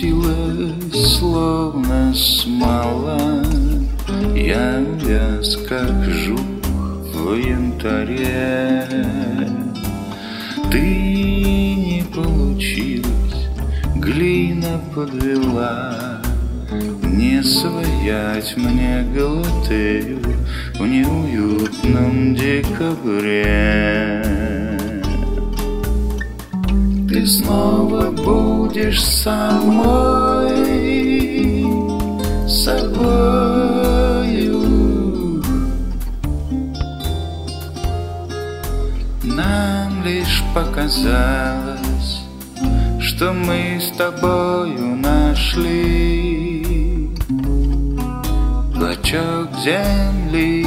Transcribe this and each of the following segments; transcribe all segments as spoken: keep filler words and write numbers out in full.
Опустилась, словно смола. Я вяз, как жук в янтаре. Ты не получилась, глина подвела. Не своять мне Галатею в неуютном декабре. Ты снова будешь самой собою. Нам лишь показалось, что мы с тобою нашли клочок земли,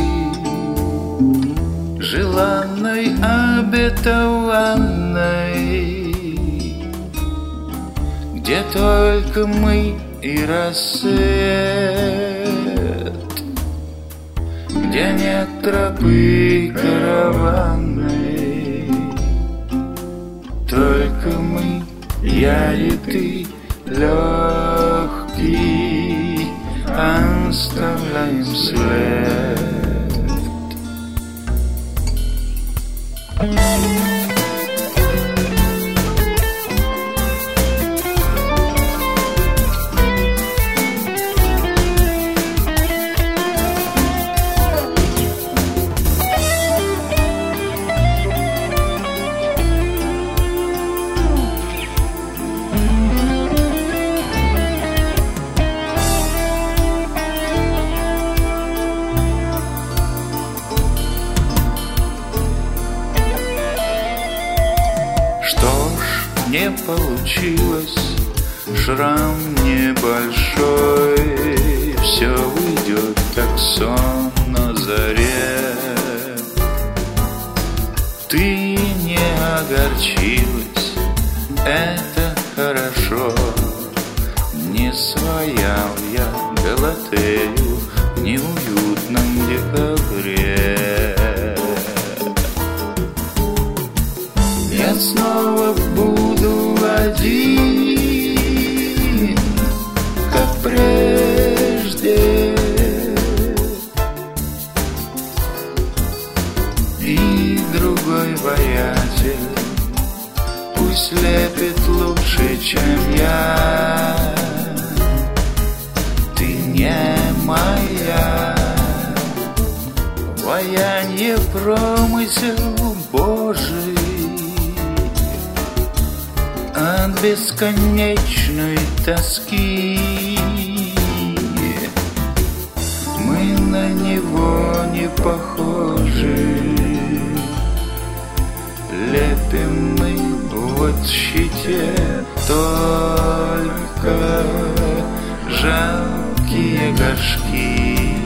желанной, обетованной, где только мы и рассвет, где нет тропы караванной, только мы, я и ты, легкий, оставляем след. Что ж, не получилось, шрам небольшой, все уйдет, как сон на заре. Ты не огорчилась, это хорошо. Не своял я Галатею в неуютном декабре. Я снова буду один, как прежде, и другой воятель пусть лепит лучше, чем я. Ты не моя, воянье промысел Божий. От бесконечной тоски мы на него не похожи. Лепим мы вот в щите только жалкие горшки.